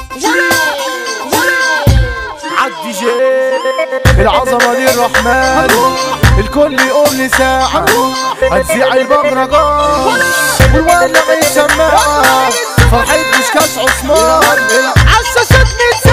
عدي جي العظمة دي الرحمن، الكل يقوم لي ساعة هتذيع البهرجان والولع يسمعها فرحة بوشكاش عثمان عالشاشات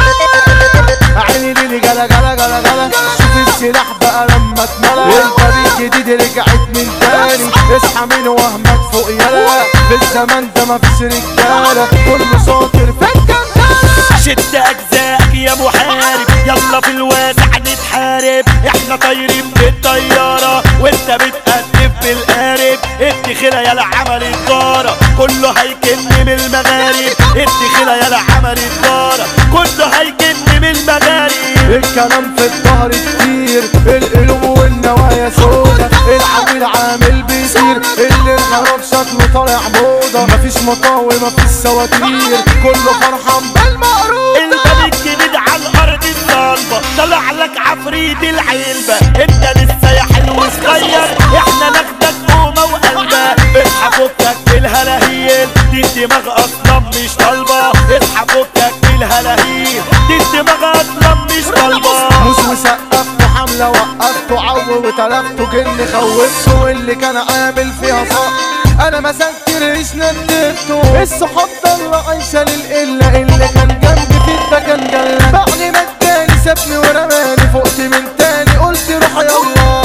متساعة عيني ليلي جلا جلا جلا جلا شوف السلاح بقى لما اتملى الباب الجديد رجعت من تاني اصحى من وهمك فوق يلا في الزمن ده مفيش رجالة كله شاطر في الجمالة شد اجزائك يا محارب يلا في الواسع نتحارب احنا طايرين بالطيارة وانت بتقدم بالقارب الدخيلة يلا عمل الدارة كله هيكن من المغارب الدخيلة يلا عمل الدارة كله هيكن من المغارب الكلام في الظهر كتير القلوب والنوايا سودا العويل عامل بيصير اللي انحرف شكله طالع موضة مفيش مطاوي مفيش سواتير كله فرحان بالمقروضة الباب الجديد على الارض الصلبة طلع لك عفريت العلبة انت لسه يا حلو صغير احنا ناخدك قومة وقلبة اصحى فكك بالهلاهيل دي الدماغ اصلا مش طالبة اصحى فكك بالهلاهيل دي الدماغ اصلا مش طالبة موس وسقفته حملة وقفته عو وتلفته جن خوفته واللي كان عامل فيها صح انا ما سكرش ندفته الصحاب ضل عايشة للقلة اللي كان جنبي في ده كان جلة بعد ما اداني سابني ورماني فقت من تاني قلت روح يلا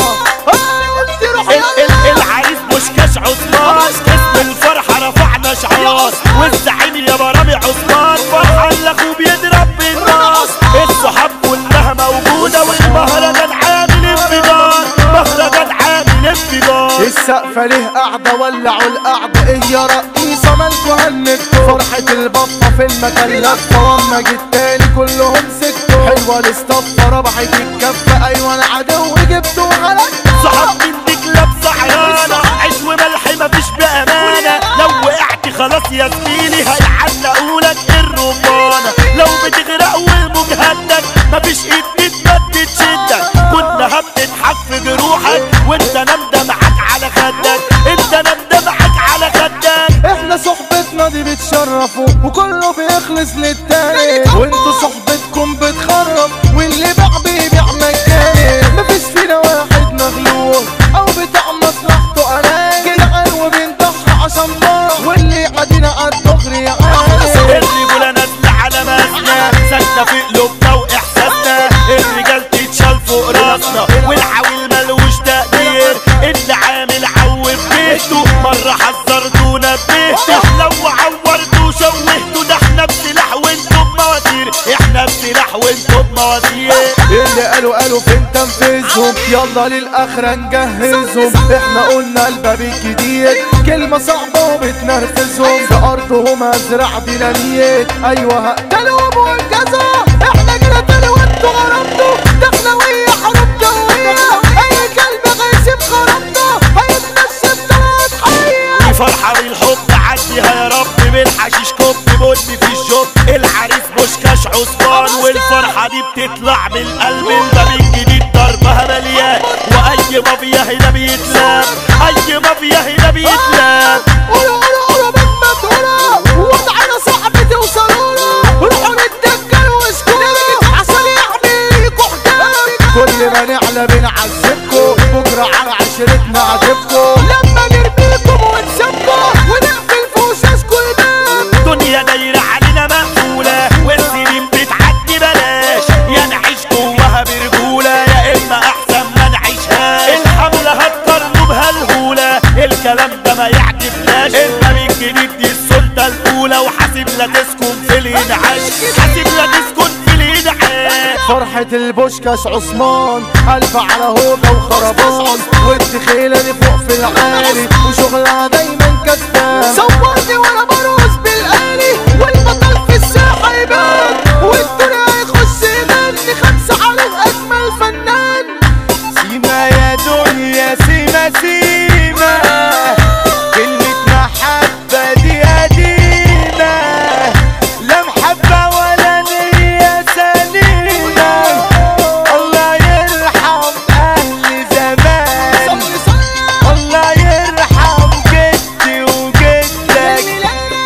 قلت روح يلا العريس بوشكاش عثمان اسم الفرحة رفعنا شعار والزعيم يا برامي عثمان فرحان لاخوه بيضرب بالنار الصحاب كلها موجودة والمهرجان عامل انفجار مهرجان عامل انفجار السقفة ليه قاعدة ولعوا القعدة ايه يا رئيسة مالكوا هنكتوا فرحة البطة في المكان لفة واما جيت تاني كلهم سكتوا حلوة الاصطفة ربحت الكفة ايوه انا عدو جبته وغلبته صحاب من ديك لابسة عيانة عيش وملح مفيش بأمانة لو وقعت خلاص يا زميلي هيعلقولك الرمانة لو بتغرق والموج هدك مفيش ايد تتمد تشدك كنا بتضحك في جروحك وانت نمدة معاك على خدك انت نمدة معاك على خدك احنا صحبتنا دي بتشرفوا وكله بيخلص للتاني وانتوا صحبتكم بتخرب واللي باع بيبيع مجاني مفيش فينا واحد مغلوب او بتاع مصلحته انا جدعان وبنضحي عشان بعض واللي عادينا عالدغري عادي الرجولة نازلة على ماسنا ساكنة في قلوبنا واحساسنا الرجال تتشال فوق راسنا والعويل ملوش تقدير اللي عامل عوف بيته مرة حذرتونا ببيته لو عورتوا شوهتوا ده احنا بسلاح وانتوا بمواسير احنا بسلاح وانتوا بمواسير اللي قالوا فين تنفذهم يلا للاخرة نجهزهم احنا قلنا الباب الجديد كلمة صعبة وبتنرفزهم في ارضهم ازرع ديناميت ايوه هقتلهم والجزا احنا جينا تاني وانتوا غربتوا دخلوية حروب جوية اي كلب غيسيب خربنا هيتمشى بطلعت حية دي فرحة بالحب عديها يا رب بالحشيش كوب بني في الجوب العريس بوشكاش عثمان والفرحة دي بتطلع من القلب الباب الجديد ضربها مليان واي مافيا هنا بيتلام اي مافيا هنا بيتلام قولوا بكمة هنا وضعنا صعب توصلونا روحوا نتدجل واسكتوا عشان يحميكوا حجاب كل ما نعلى بنعذبكوا بكرة على عشرتنا عاتبكوا لما نرميكم ونسيبكوا ونقفل في وشاشكوا الباب دنيا دايرة علينا مقفولة والسنين بتعدي بلاش يا نعيش جواها برجولة يا اما احسن ما نعيشهاش الحملة هتقارنوا بهالهولة الكلام ده ما يعجبناش الباب الجديد دي السلطة الاولى وحاسب لا تسكن في الانعاش حاسب لا تسكن في الانعاش فرحة البوشكاش عثمان ألف على هوجة وخربان والدخيلة دي فوق في العالي وشغلها دايما كسبان صورني وانا برقص بالآلي والبطل في الساحة يبان والدنيا هيخش يمني 5 على أجمل فنان سيما يا دنيا سيما سيما كلمة محبة دي قديمة لا محبة ولا نية سليمة الله يرحم أهل زمان الله يرحم جدي وجدك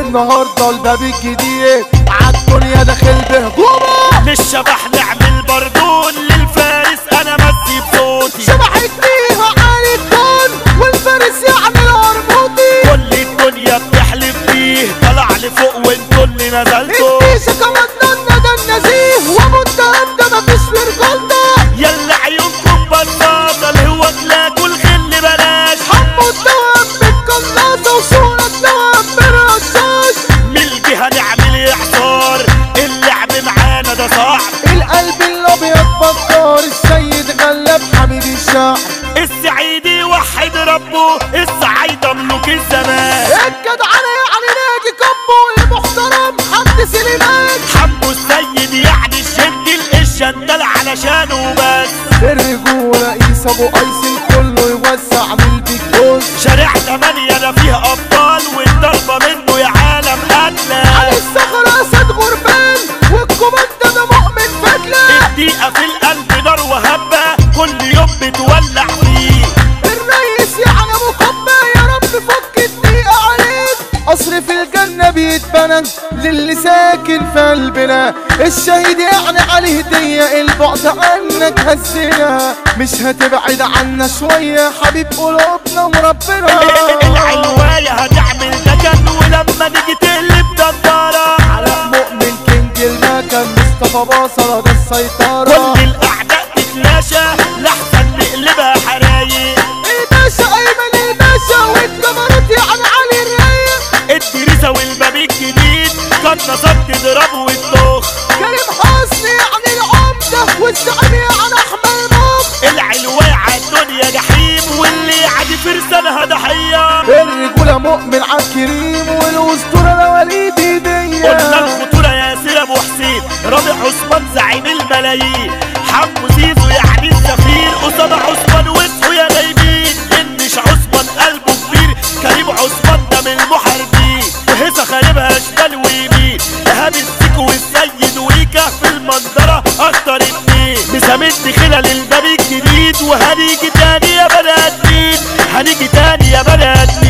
والنهارده الباب الجديد عالدنيا داخل بهجومه. للشبح نعمل بردون، للفارس انا مسي بصوتي. شبحت فيها عالي التون والفارس يعمل هرموطي. كل الدنيا بتحلف بيه، طلع لفوق وانتوا اللي نزلتوا. الديشة كمان ده النزيه ومتهم ده مفيش في رجولته. يلا عيونكم بطاطا الهوا تلاقوا الغل بلاش. حمو الدوام بالقناصة وصورة الدوام بالرشاش. من الجهة نعمل اعصار، اللعب معانا ده صعب. القلب الابيض بطار السيد غلب حميد الشاعر. السعيد يوحد ربه، السعيدة ملوك الزمان. الجدعنة يعني ناجي كبو المحترم حمد سليمان. حمو السيد يعني الشد الشندل علشانه بس. الرجولة قيس ابو قيس الكل يوسع من البيج بوس. شارع 8 ده فيه ابطال والضربة منه يا عالم قتلة. على الصخرة اسد غربان والكوماندا ده مؤمن فتلة. الدقيقة في القلب نار وهبة كل يوم بتولع فيه. الريس يعني مقبة يا رب فك الدقيقة عليك. قصر في الجنة بيتبنى للي ساكن في قلبنا. الشهيد يعني عليه هدية البعد عنك هزنا. مش هتبعد عنا شوية حبيب قلوبنا وربنا. العلواية هتعمل دكن ولما نيجي تقلب دبارة. على مؤمن كينج المكان مصطفى باصرة ده السيطرة. كل الأعداء تتلاشى لحسن نقلبها حرايق. الباشا أيمن الباشا والجمرات يعني علي الرايق. الدريسة والباب الجديد كان نصب تضرب وتطخ. كريم حسني يعني العمدة والزعيم يعني أحمد مخ. العلواية عالدنيا جحيم واللي يعدي فرسانها ضحية. الرجولة مؤمن عالكريم والأسطورة ده وليد هدية. قلنا الخطورة ياسر أبو حسين، رابع عثمان زعيم الملايين. حمو زيزو يعني السفير قصاد عثمان وسعوا يا نايمين. إنش عثمان قلبه كبير، كريم عثمان ده من المحاربين. وهيصة خاربها شمال ويمين، إيهاب السيكو والسيد ويكا في المنظرة أكتر اتنين. مسامد خلال الباب الجديد وهنيجي تاني يا بني آدمين، هنيجي تاني يا بني آدمين.